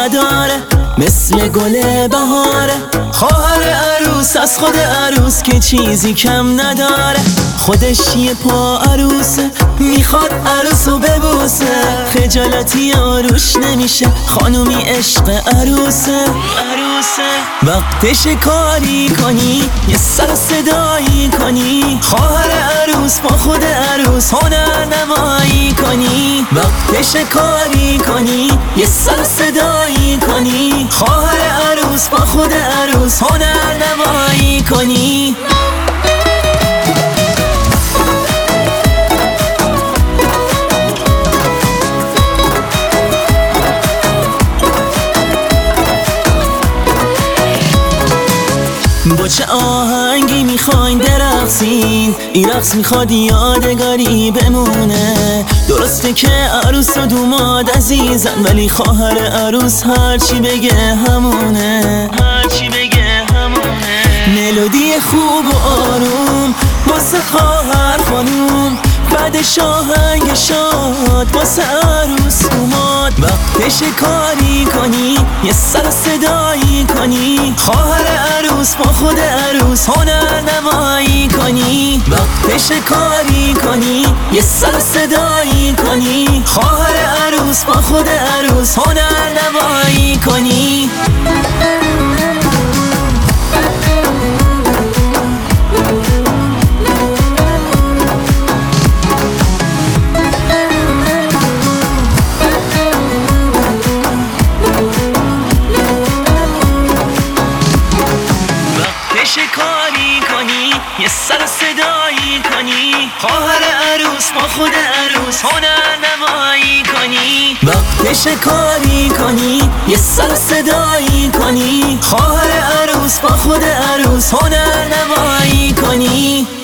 نداره، مثل گل بهاره. خواهر عروس از خود عروس که چیزی کم نداره، خودش یه پا عروسه، میخواد عروسو ببوسه. خجالتی روش نمیشه، خانومی عشق عروسه. وقتش کاری کنی، یه سر صدایی کنی، خواهر عروس با خود عروس هنر نمایی کنی. وقتش کاری کنی، یه سر صدایی کنی، خواهر عروس با خود عروس هنر نمایی کنی. با چه آهنگی میخواین درقصین؟ این رقص میخواد یادگاری بمونه. درسته که عروس و دوماد عزیزن، ولی خواهر عروس هرچی بگه همونه. ملودی خوب و آروم واسه خواهر خانوم، بعدش آهنگ شاد واسه عروس اومد. وقتش کاری کنی، یه سر صدایی کنی، خواهر عروس با خود عروس هنر نمایی کنی. وقتش کاری کنی، یه سر صدایی کنی، خواهر عروس با خود عروس هنر نمایی کنی. کاری کنی، یه سر صدایی کنی، خواهر عروس با خود عروس هنر نمایی کنی. وقتش کاری کنی، یه سر صدایی کنی، خواهر عروس با خود عروس هنر نمایی کنی.